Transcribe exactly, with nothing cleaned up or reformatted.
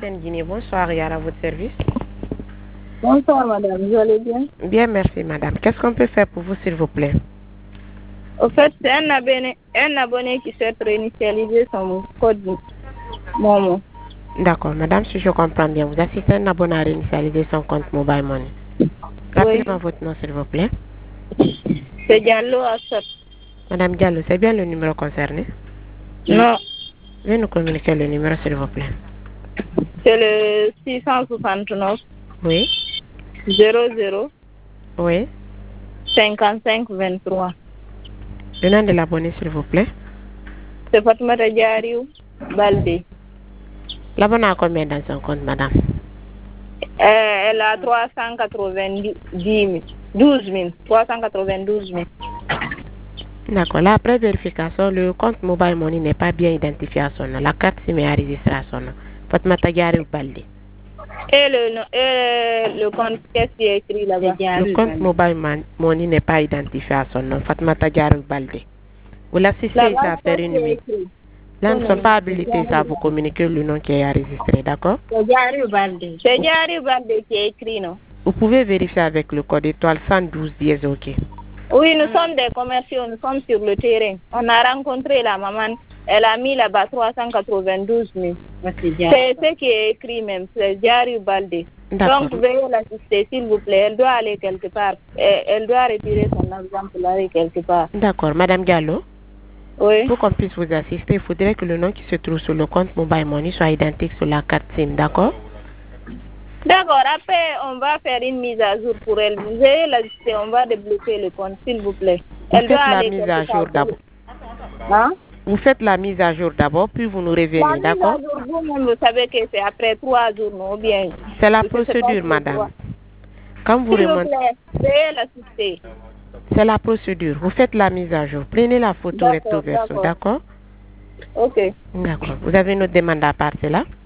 Capitaine Guinée, bonsoir, Yara, à votre service. Bonsoir madame, vous allez bien? Bien, merci madame. Qu'est-ce qu'on peut faire pour vous, s'il vous plaît? Au fait, c'est un abonné, un abonné qui souhaite réinitialiser son code Momo. D'accord, madame, si je comprends bien, vous assistez un abonné à réinitialiser son compte Mobile Money. Rappelez-moi votre nom, s'il vous plaît. C'est Diallo Assad. Madame Diallo, c'est bien le numéro concerné? Non. Veuillez nous communiquer le numéro, s'il vous plaît. C'est le six cent soixante-neuf. Oui. zéro zéro. Oui. cinquante-cinq vingt-trois. Le nom de l'abonné, s'il vous plaît. C'est Fatmata Diariou Balde. L'abonné a combien dans son compte, madame? Euh, elle a trois cent quatre-vingt-dix mille. douze mille. trois cent quatre-vingt-douze mille. D'accord. Là, après vérification, le compte Mobile Money n'est pas bien identifié à son nom. La carte SIM est enregistrée à son nom. Fatmata Diariou Balde. Et le, et le compte, qu'est-ce qui est écrit là-bas? Le compte Mobile Money n'est pas identifié à son nom. Fatmata Diariou Balde. Vous l'assistez à faire une nuit. Là, nous ne sommes pas habilités à vous communiquer le nom qui est enregistré, d'accord? C'est Diariou Balde. C'est Diariou Balde qui est écrit, non? Vous pouvez vérifier avec le code étoile cent douze dièse, ok? Oui, nous sommes des commerciaux, nous sommes sur le terrain. On a rencontré la maman, elle a mis là-bas trois cent quatre-vingt-douze mille. C'est ce qui est écrit même, c'est Diariou Balde. Donc, veuillez l'assister, s'il vous plaît. Elle doit aller quelque part. Elle doit retirer son argent pour aller quelque part. D'accord. Madame Gallo? Oui. Pour qu'on puisse vous assister, il faudrait que le nom qui se trouve sur le compte Mobile Money soit identique sur la carte SIM, d'accord? D'accord. Après, on va faire une mise à jour pour elle. Veuillez l'assister, on va débloquer le compte, s'il vous plaît. Vous Elle faites doit la aller mise à jour d'abord. Hein? Vous faites la mise à jour d'abord, puis vous nous revenez, d'accord? Vous-même, vous savez que c'est après trois jours, non bien. C'est la procédure, madame. Quand vous remontez... Veuillez l'assister. C'est la procédure. Vous faites la mise à jour. Prenez la photo recto verso, d'accord? Ok. D'accord. Vous avez une autre demande à part, c'est là?